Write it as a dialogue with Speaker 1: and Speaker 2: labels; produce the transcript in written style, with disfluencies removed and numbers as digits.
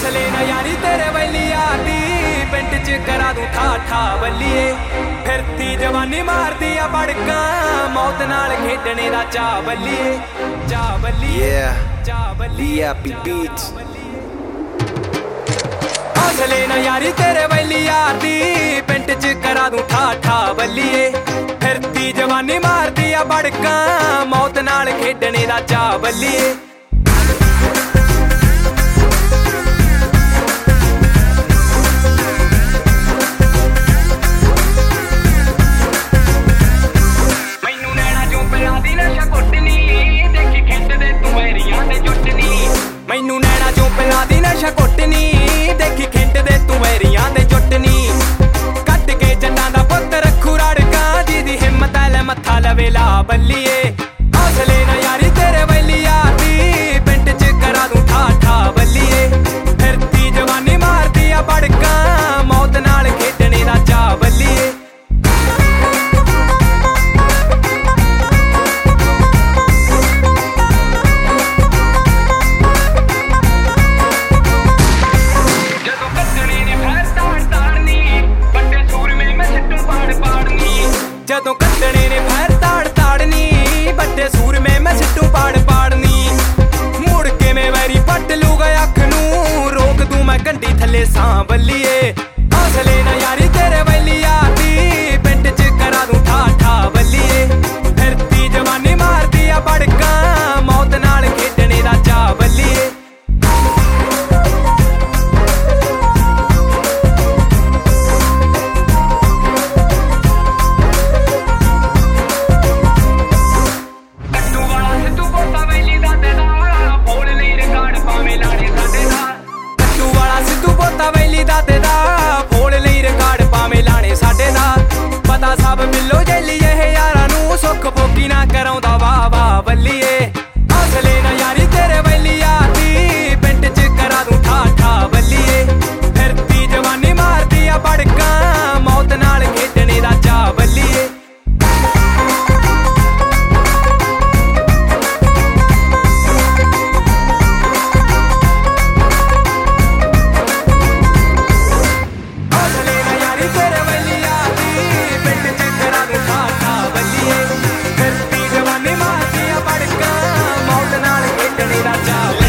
Speaker 1: ਹੌਸਲੇ ਨਾ ਯਾਰੀ ਤੇਰੇ ਵੈਲੀ ਆਦੀ ਪਿੰਡ ਚ ਕਰਾ ਦੂੰ ਠਾ ਠਾ ਬੱਲੀਏ ਫਿਰਤੀ ਜਵਾਨੀ ਮਾਰਦੀ ਆ ਬੜਕਾਂ ਮੌਤ ਨਾਲ ਖੇਡਣੇ ਦਾ ਚਾਹ ਬੱਲੀਏ ਚਾਹ ਬੱਲੀਏ ਚਾਹ ਬੱਲੀਏ
Speaker 2: Happy Beats
Speaker 1: ਹੌਸਲੇ ਨਾ ਯਾਰੀ ਤੇਰੇ ਵੈਲੀ ਆਦੀ ਪਿੰਡ ਚ ਕਰਾ ਦੂੰ ਠਾ ਠਾ ਬੱਲੀਏ ਫਿਰਤੀ ਜਵਾਨੀ ਮਾਰਦੀ ਆ ਬੜਕਾਂ ਮੌਤ ਨਾਲ ਖੇਡਣੇ ਦਾ ਚਾਹ ਬੱਲੀਏ ਮੈਨੂੰ ਨੈਣਾ ਚੋਂ ਪਿਲਾ ਦੀ ਨਸ਼ਾ ਕੁੱਟਨੀ ਦੇਖੀ ਖਿੰਡਦੇ ਤੂੰ ਵੈਰੀਆਂ ਦੇ ਜੁੱਟਨੀ ਕੱਢ ਕੇ ਜੱਟਾਂ ਦਾ ਪੁੱਤ ਰੱਖੂ ਰੜਕਾਂ ਜਿਹਦੀ ਹਿੰਮਤ ਐ ਲੈ ਮੱਥਾ ਲਵੇ ਲਾ ਬੱਲੀਏ ਹੌਸਲੇ ਨਾ ਯਾਰੀ ਤੇਰੇ ਵੈਲੀ ਆਦੀ ਪਿੰਡ ਚ ਕਰਾ ਦੂੰ ਠਾ ਠਾ ਬੱਲੀਏ ਫਿਰਤੀ ਜਵਾਨੀ ਮਾਰਦੀ ਆ ਬੜਕਾਂ ਮੌਤ ਨਾਲ ਖੇਡਣੇ ਦਾ ਚਾਹ ਬੱਲੀਏ ਜਦੋਂ ਕੱਢਣੇ ਨੇ ਫੈਰ ਤਾੜ ਤਾੜਨੀ ਵੱਡੇ ਸੂਰਮੇ ਮੈਂ ਸਿੱਟੂ ਪਾੜ ਪਾੜਨੀ ਮੁੜ ਕੇ ਮੈਂ ਵੈਰੀ ਪੱਟ ਲੂਗਾ ਅੱਖ ਨੂੰ ਰੋਕ ਦੂੰ ਮੈਂ ਗੰਢੀ ਥੱਲੇ ਸਾਂ ਬੱਲੀਏ ਹੌਸਲੇ ਨਾ ਯਾਰੀ ਤੇਰੇ ਵੈਲੀ ਆਦੀ ਪਿੰਡ ਚ ਕਰਾ ਦੂੰ ਠਾ ਠਾ ਬੱਲੀਏ ਫਿਰਤੀ ਜਵਾਨੀ ਮਾਰਦੀ ਆ ਬੜਕਾਂ ਮੌਤ ਨਾਲ ਖੇਡਣੇ ਦਾ ਚਾਹ ਬੱਲੀਏ ਵੈਲੀ ਦਾਤੇ ਦਾ ਫੋੜ ਲਈ ਰਿਕਾਰਡ ਭਾਵੇਂ ਲਾਣੇ ਸਾਡੇ ਦਾ ਪਤਾ ਸਭ ਮਿਲੋ ਜੈਲੀ ਇਹ ਯਾਰਾਂ ਨੂੰ ਸੁੱਖ ਭੋਗੀ ਨਾ ਕਰਾਉਂਦਾ ਵਾਹ ਵਾਹ ਬੱਲੀਏ ਹੌਸਲੇ ਨਾ ਯਾਰੀ ਤੇਰੇ ਵੈਲੀ ਆਦੀ ਪਿੰਡ ਚ ਕਰਾ ਦੂੰ ਠਾ ਠਾ ਬੱਲੀਏ ਫਿਰਤੀ ਜਵਾਨੀ ਮਾਰਦੀ ਆ ਬੜਕਾਂ ਮੌਤ ਨਾਲ ਖੇਡਣੇ ਦਾ ਚਾਹ ਬੱਲੀਏ ਫਿਰਤੀ ਜਵਾਨੀ ਮਾਰਦੀ ਆ ਬੜਕਾਂ ਮੌਤ ਨਾਲ ਖੇਡਣੇ ਦਾ ਚਾਹ